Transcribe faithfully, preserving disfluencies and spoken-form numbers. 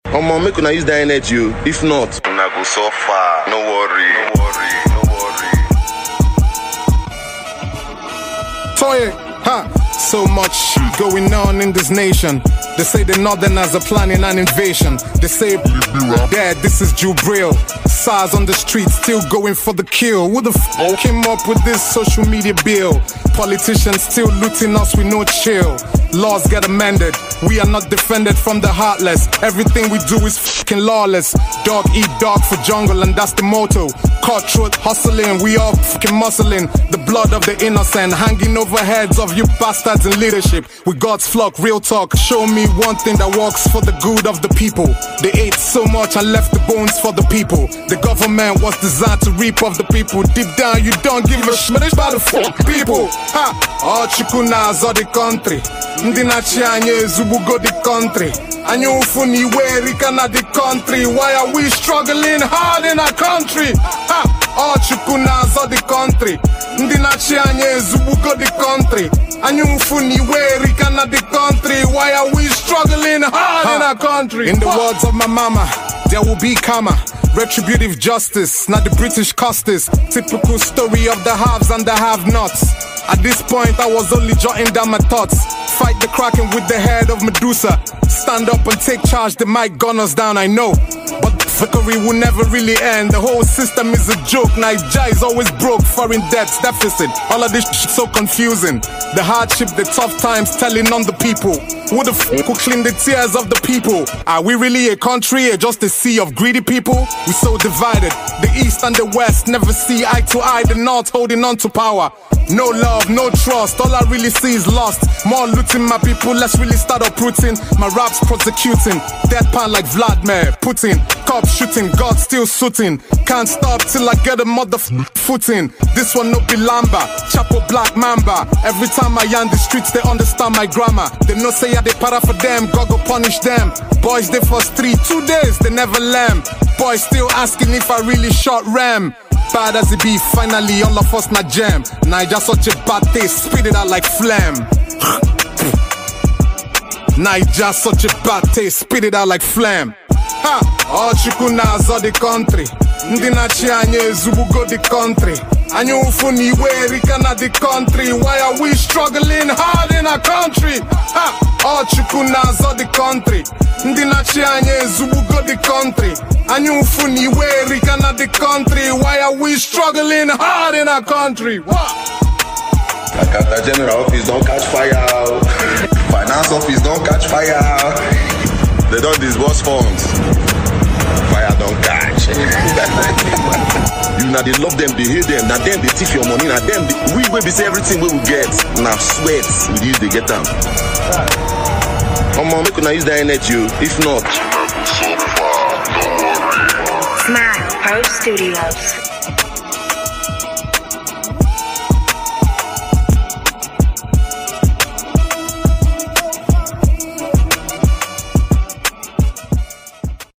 Omo, make una use that energy. If not, una go so far. No worry, no worry, no worry. Toye, ha. So much going on in this nation. They say the Northerners are planning an invasion. They say, Dad, this is Jubril. SARS on the streets, still going for the kill. Who the f came up with this social media bill? Politicians still looting us with no chill. Laws get amended, we are not defended from the heartless. Everything we do is fucking lawless. Dog eat dog for jungle, and that's the motto. Cutthroat hustling, we all fucking muscling. The blood of the innocent hanging over heads of you bastards in leadership. With God's flock, real talk. Show me one thing that works for the good of the people. They ate so much and left the bones for the people. The government was designed to reap of the people. Deep down you don't give a shit about the fuck people. Ha! All chukunas of the country. Ndi nachi anye zubugo the country. Anyo ufuni werika na the country. Why are we struggling hard in our country? Ha! All chukunas of the country. Ndi nachi anye zubugo the country. Anyo ufuni werika na the country. Why are we struggling hard ha. in our country? In the words of my mama, there will be karma. Retributive justice, not the British Costas. Typical story of the haves and the have-nots. At this point I was only jotting down my thoughts. Fight the Kraken with the head of Medusa. Stand up and take charge, they might gun us down, I know. But the fuckery will never really end. The whole system is a joke. Nigeria is always broke, foreign debts, deficit. All of this shit so confusing. The hardship, the tough times telling on the people. Who the f will clean the tears of the people? Are we really a country or just a sea of greedy people? We so divided. The east and the west never see eye to eye. The north holding on to power. No love, no trust, all I really see is lost. More looting my people, let's really start uprooting. My raps prosecuting, deadpan like Vladimir Putin. Cops shooting, God still shooting. Can't stop till I get a motherfucking footing. This one no be Lamba, Chapo Black Mamba. Every time I yarn the streets, they understand my grammar. They know say I they para for them, God go punish them. Boys they for street, two days they never lamb. Boys still asking if I really shot Ram. Bad as it be, finally all of us not jam. Naija such a bad taste, spit it out like phlegm. Naija such a bad taste, spit it out like phlegm. Ha! All chukunas of the country. Ndi nachi anye zubugo the country. Anyo ufuni werika na the country. Why are we struggling hard in our country? Ha! All chukunas of the country. Ndi nachi anye zubugo the country. Anyo ufuni werika na the country. Why are we struggling hard in our country? What? Akata General Office don't catch fire. Finance Office don't catch fire. They don't disburse funds. Fire don't catch. You now they love them, they hate them. Now them they thief your money. Now them they, we will be say everything we will get. Now sweat with you they get them. Come on, make una use that energy. If not, Smile Pro Studios.